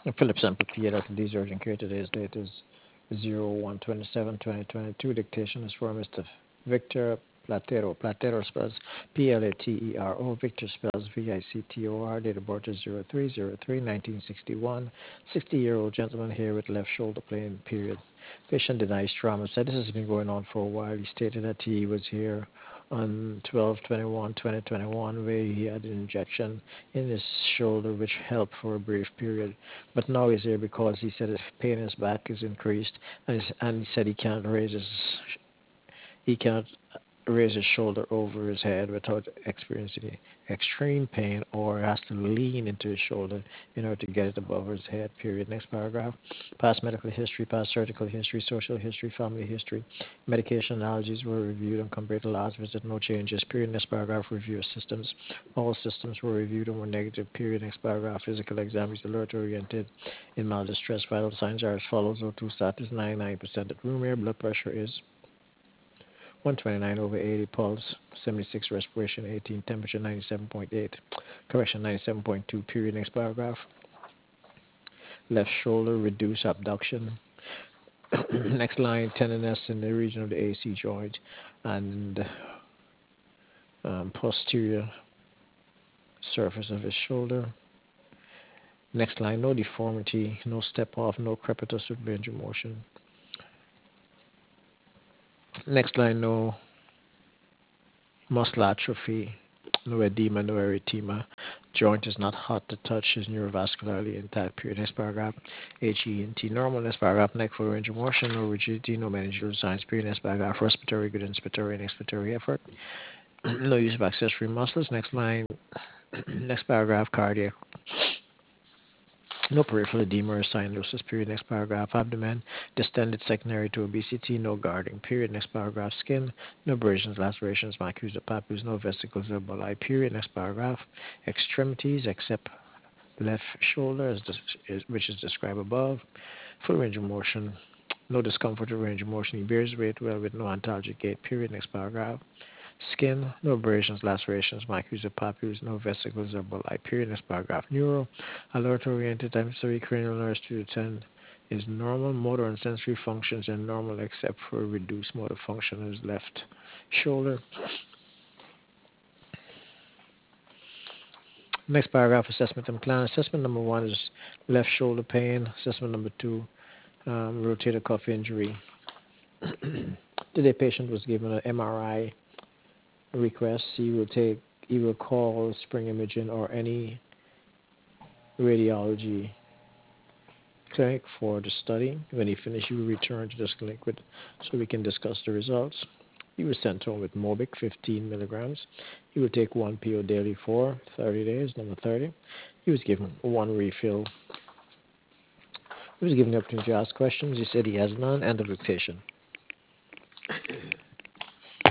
Philip Sample PA, Dr. D's urgent care. Today's date is 01/27/2022. Dictation is for Mr. Victor Platero. Platero spells Platero. Victor spells Victor. Date of birth is 03/03/1961. 60-year-old gentleman here with left shoulder pain, period. Patient denies trauma. Said this has been going on for a while. He stated that he was here on 12/21/2021 where he had an injection in his shoulder which helped for a brief period. But now he's here because he said his pain in his back is increased, and he said he can't raise his shoulder over his head without experiencing extreme pain, or has to lean into his shoulder in order to get it above his head, period. Next paragraph. Past medical history, past surgical history, social history, family history. Medication allergies were reviewed and compared to last visit, no changes, period. Next paragraph. Review of systems. All systems were reviewed and were negative, period. Next paragraph. Physical exam is alert oriented in mild distress. Vital signs are as follows. O2 status 99% at room air. Blood pressure is 129/80, pulse 76, respiration 18, temperature 97.8, correction 97.2, period. Next paragraph. Left shoulder, reduced abduction. Next line, tenderness in the region of the AC joint and posterior surface of his shoulder. Next line, no deformity, no step off, no crepitus or range of motion. Next line, no muscle atrophy, no edema, no erythema. Joint is not hot to touch, is neurovascularly intact, period. Next paragraph. HENT normal. Next paragraph. Neck full range of motion, no rigidity, no meningeal signs, period. Next paragraph. Respiratory, good inspiratory and expiratory effort. No use of accessory muscles. Next line. Next paragraph. Cardiac. No peripheral edema or cyanosis, period. Next paragraph. Abdomen, distended secondary to obesity, no guarding, period. Next paragraph. Skin, no abrasions, lacerations, macules or papules, no vesicles or bulli, period. Next paragraph. Extremities, except left shoulder, which is described above. Full range of motion, no discomfort or range of motion. He bears weight well with no antalgic gait, period. Next paragraph. Skin, no abrasions, lacerations, macules or papules, no vesicles or bulli, period. Next paragraph. Neuro, alert-oriented, time study, cranial nerves 2 to 10 is normal. Motor and sensory functions are normal except for reduced motor function in his left shoulder. Next paragraph, assessment and plan. Assessment number 1 is left shoulder pain. Assessment number 2, rotator cuff injury. Today, patient was given an MRI request. He will call Spring Imaging or any radiology clinic for the study. When he finishes, he will return to this clinic so we can discuss the results. He was sent home with Mobic, 15 milligrams. He will take 1 PO daily for 30 days. Number 30. He was given 1 refill. He was given the opportunity to ask questions. He said he has none, and the dictation.